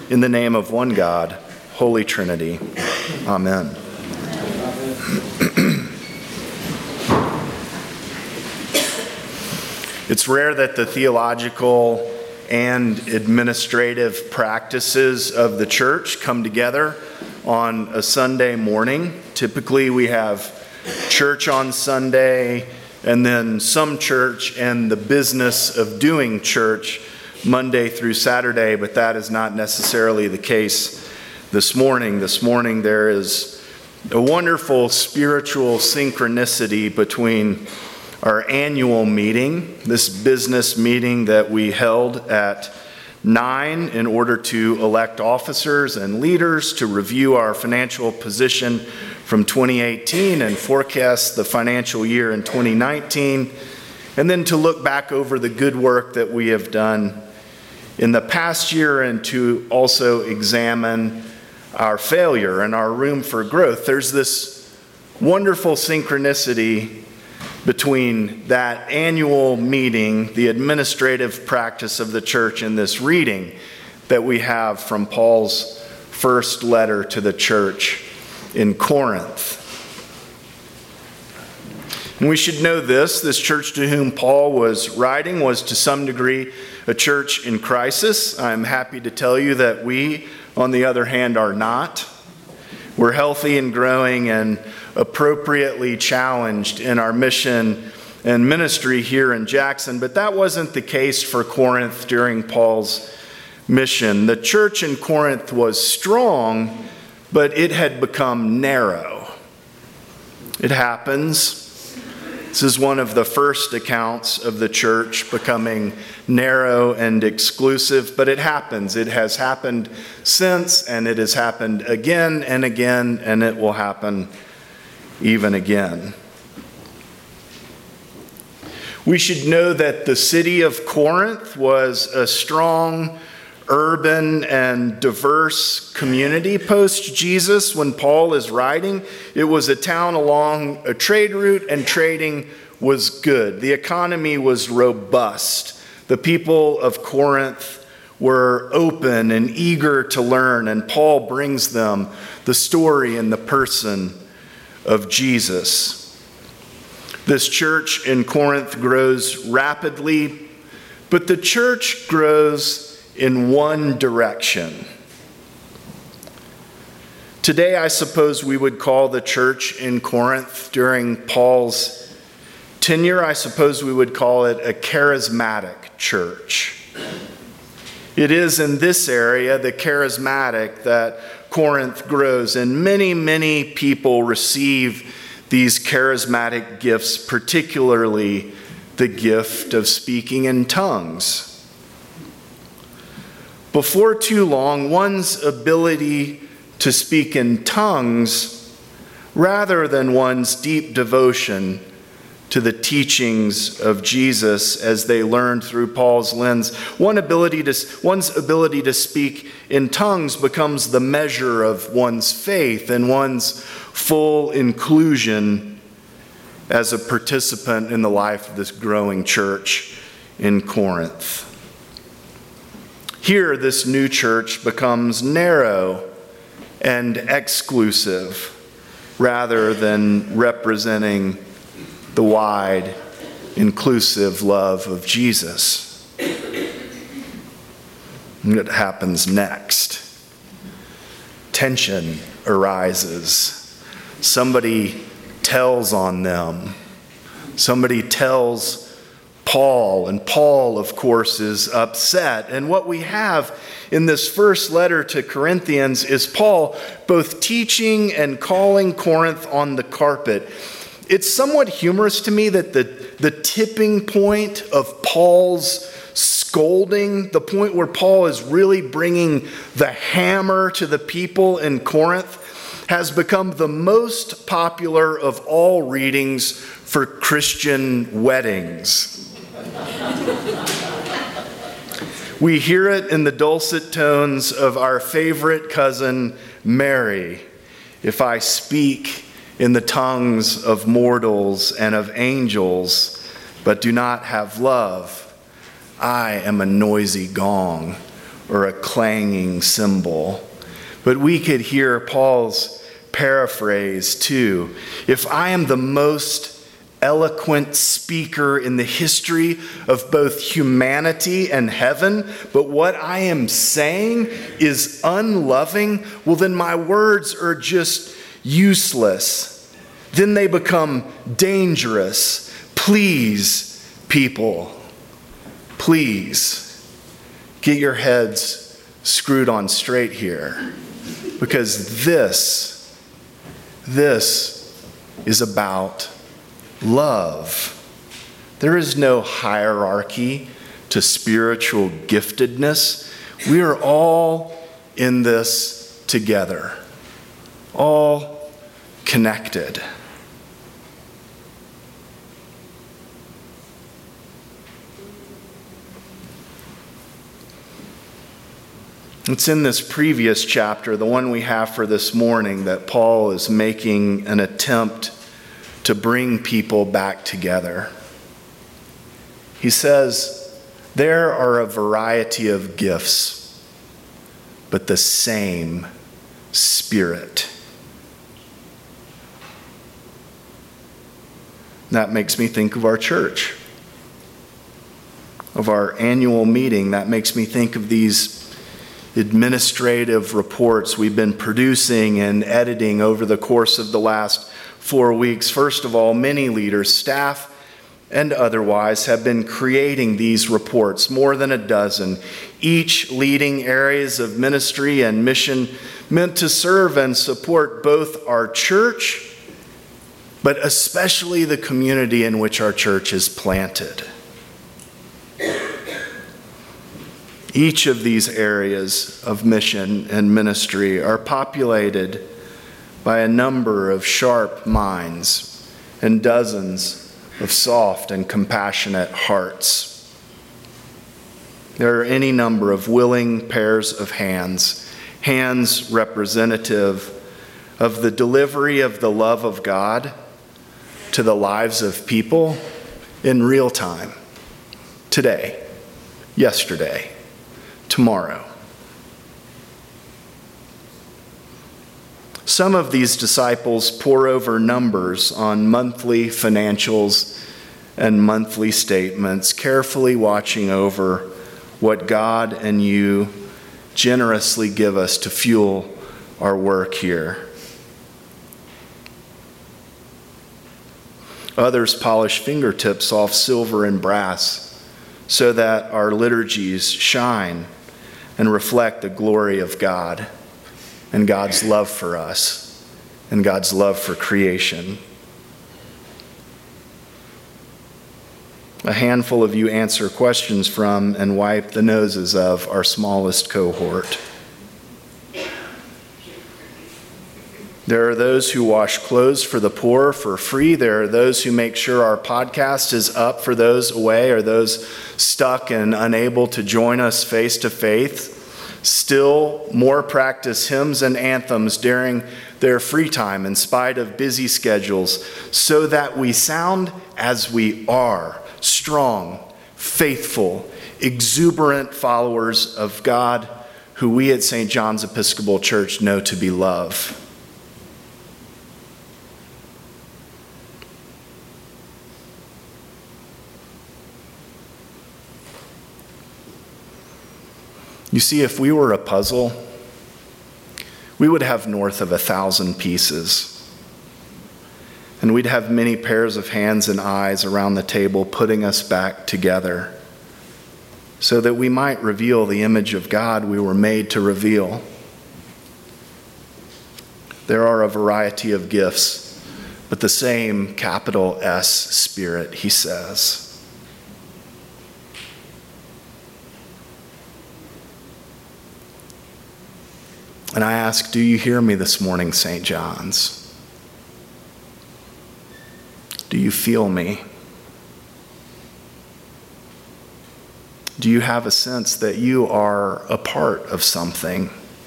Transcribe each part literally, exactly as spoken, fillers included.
in the name of one God, Holy Trinity. Amen. It's rare that the theological and administrative practices of the church come together on a Sunday morning. Typically, we have church on Sunday, and then some church and the business of doing church Monday through Saturday, but that is not necessarily the case this morning. This morning there is a wonderful spiritual synchronicity between our annual meeting, this business meeting that we held at nine in order to elect officers and leaders, to review our financial position from twenty eighteen and forecast the financial year in twenty nineteen, and then to look back over the good work that we have done in the past year and to also examine our failure and our room for growth. There's this wonderful synchronicity between that annual meeting, the administrative practice of the church, and this reading that we have from Paul's first letter to the church in Corinth. And we should know this, this church to whom Paul was writing was to some degree a church in crisis. I'm happy to tell you that we, on the other hand, are not. We're healthy and growing and appropriately challenged in our mission and ministry here in Jackson, but that wasn't the case for Corinth during Paul's mission. The church in Corinth was strong, but it had become narrow. It happens. This is one of the first accounts of the church becoming narrow and exclusive, but it happens. It has happened since, and it has happened again and again, and it will happen even again. We should know that the city of Corinth was a strong, urban, and diverse community post-Jesus. When Paul is writing, it was a town along a trade route, and trading was good. The economy was robust. The people of Corinth were open and eager to learn, and Paul brings them the story and the person of Jesus. This church in Corinth grows rapidly, but the church grows in one direction. Today, I suppose we would call the church in Corinth during Paul's tenure, I suppose we would call it a charismatic church. It is in this area, the charismatic, that Corinth grows, and many, many people receive these charismatic gifts, particularly the gift of speaking in tongues. Before too long, one's ability to speak in tongues, rather than one's deep devotion to the teachings of Jesus as they learned through Paul's lens, one ability to, one's ability to speak in tongues becomes the measure of one's faith and one's full inclusion as a participant in the life of this growing church in Corinth. Here, this new church becomes narrow and exclusive rather than representing the wide, inclusive love of Jesus. And what happens next? Tension arises. Somebody tells on them. Somebody tells Paul, and Paul, of course, is upset. And what we have in this first letter to Corinthians is Paul both teaching and calling Corinth on the carpet. It's somewhat humorous to me that the, the tipping point of Paul's scolding, the point where Paul is really bringing the hammer to the people in Corinth, has become the most popular of all readings for Christian weddings. We hear it in the dulcet tones of our favorite cousin, Mary. If I speak in the tongues of mortals and of angels, but do not have love, I am a noisy gong or a clanging cymbal. But we could hear Paul's paraphrase too. If I am the most eloquent speaker in the history of both humanity and heaven, but what I am saying is unloving, well, then my words are just useless. Then they become dangerous. Please, people, please get your heads screwed on straight here, because this, this is about love. There is no hierarchy to spiritual giftedness. We are all in this together, all connected. It's in this previous chapter, the one we have for this morning, that Paul is making an attempt to bring people back together. He says, there are a variety of gifts, but the same Spirit. That makes me think of our church, of our annual meeting. That makes me think of these administrative reports we've been producing and editing over the course of the last four weeks. First of all, many leaders, staff and otherwise, have been creating these reports, more than a dozen, each leading areas of ministry and mission meant to serve and support both our church, but especially the community in which our church is planted. Each of these areas of mission and ministry are populated by a number of sharp minds and dozens of soft and compassionate hearts. There are any number of willing pairs of hands, hands representative of the delivery of the love of God to the lives of people in real time, today, yesterday, tomorrow. Some of these disciples pore over numbers on monthly financials and monthly statements, carefully watching over what God and you generously give us to fuel our work here. Others polish fingertips off silver and brass so that our liturgies shine and reflect the glory of God and God's love for us and God's love for creation. A handful of you answer questions from and wipe the noses of our smallest cohort. There are those who wash clothes for the poor for free. There are those who make sure our podcast is up for those away or those stuck and unable to join us face to face. Still more practice hymns and anthems during their free time in spite of busy schedules, so that we sound as we are, strong, faithful, exuberant followers of God who we at Saint John's Episcopal Church know to be love. You see, if we were a puzzle, we would have north of a thousand pieces. And we'd have many pairs of hands and eyes around the table putting us back together so that we might reveal the image of God we were made to reveal. There are a variety of gifts, but the same capital S Spirit, he says. And I ask, do you hear me this morning, Saint John's? Do you feel me? Do you have a sense that you are a part of something?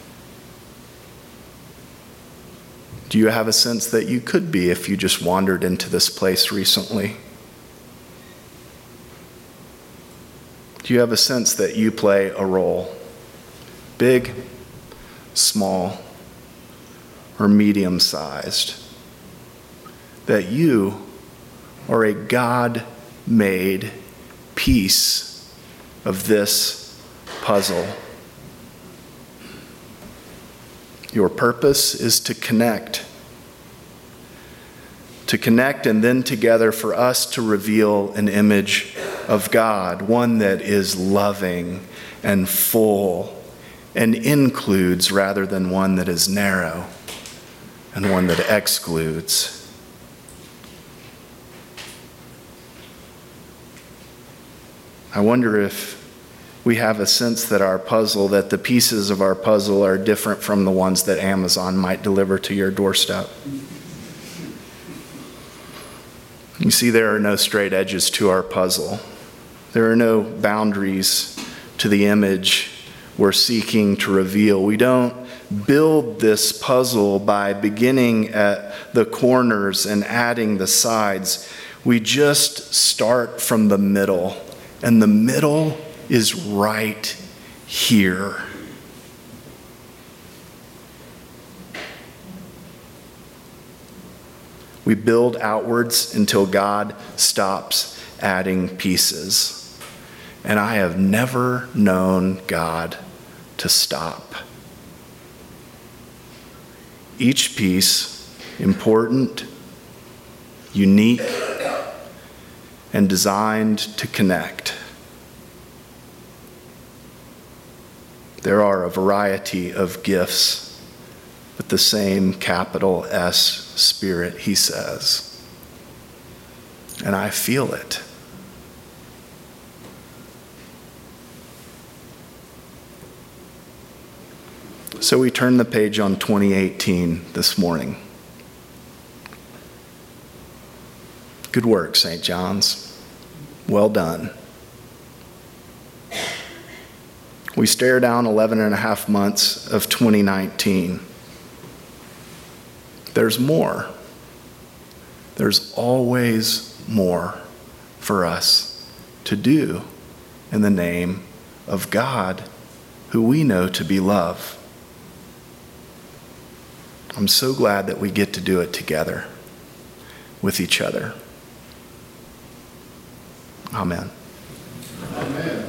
Do you have a sense that you could be if you just wandered into this place recently? Do you have a sense that you play a role big, small, or medium-sized, that you are a God-made piece of this puzzle. Your purpose is to connect. To connect and then together for us to reveal an image of God, one that is loving and full and includes rather than one that is narrow and one that excludes. I wonder if we have a sense that our puzzle, that the pieces of our puzzle are different from the ones that Amazon might deliver to your doorstep. You see, there are no straight edges to our puzzle. There are no boundaries to the image we're seeking to reveal. We don't build this puzzle by beginning at the corners and adding the sides. We just start from the middle, and the middle is right here. We build outwards until God stops adding pieces. And I have never known God to stop. Each piece important, unique, and designed to connect. There are a variety of gifts, but the same capital S Spirit, he says. And I feel it. So we turn the page on twenty eighteen this morning. Good work, Saint John's. Well done. We stare down eleven and a half months of twenty nineteen. There's more. There's always more for us to do in the name of God, who we know to be love. I'm so glad that we get to do it together with each other. Amen. Amen.